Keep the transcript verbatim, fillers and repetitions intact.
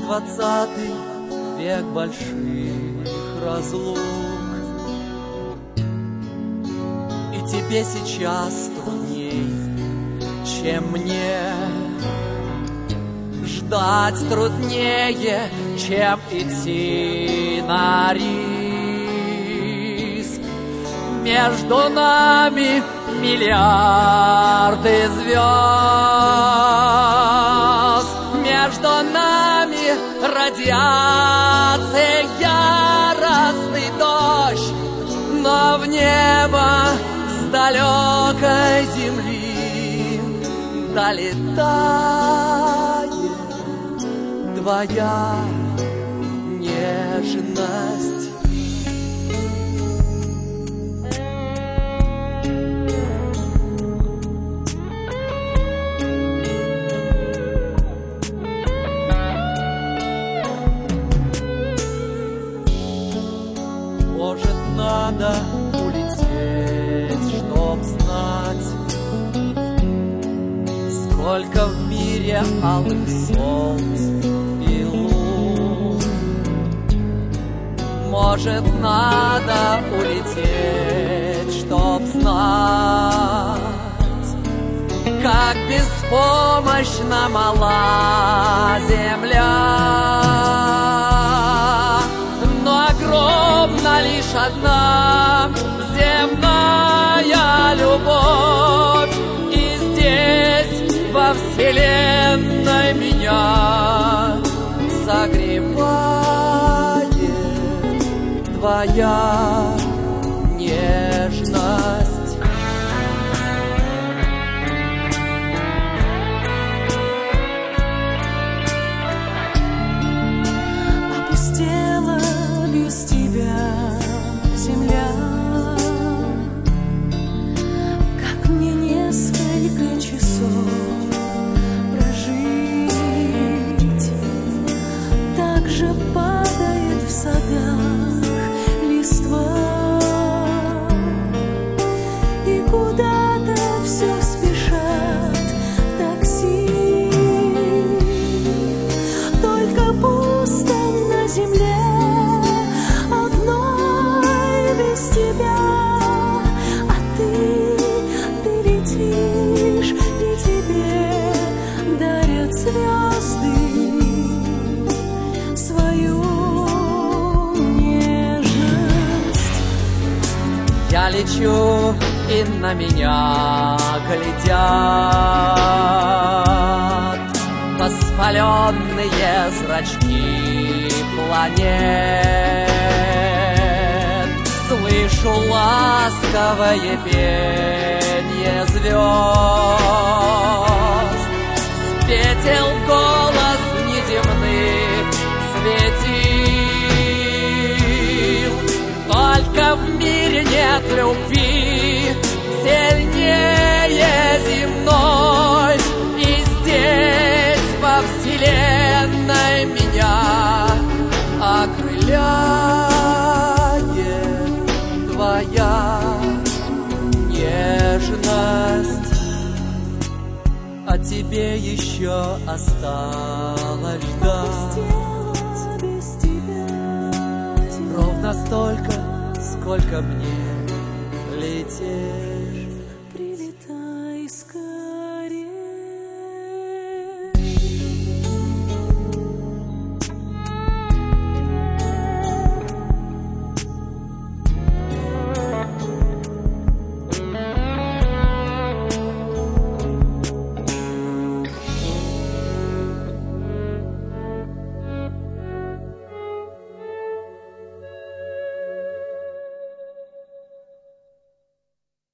двадцатый век больших разлук. И тебе сейчас трудней, чем мне. Ждать труднее, чем идти на риск. Между нами миллиарды звезд. Между нами радиация, яростный дождь. Но в небо с далекой земли долетает твоя нежность. Может, надо улететь, чтоб знать, сколько в мире алых солнц и лун. Может, надо улететь, чтоб знать, как беспомощна мала земля. Но огромна лишь одна земная любовь, и здесь во вселенной меня согревает твоя нежность. Опустела без тебя земля, как мне несколько часов прожить. Так же падает в садах листва, и куда-то все спешат такси. Только пусто на земле одной без тебя. А ты, ты летишь, и тебе дарят звезды свою нежность. Я лечу, и на меня глядят воспаленные зрачки планет. Слышу ласковое пение звезд, с петель голос неземных светил. Только в мире нет любви сильнее земной, и здесь во вселенной меня окрыляет твоя нежность. А тебе еще осталось ждать Без тебя ровно столько, сколько мне лететь.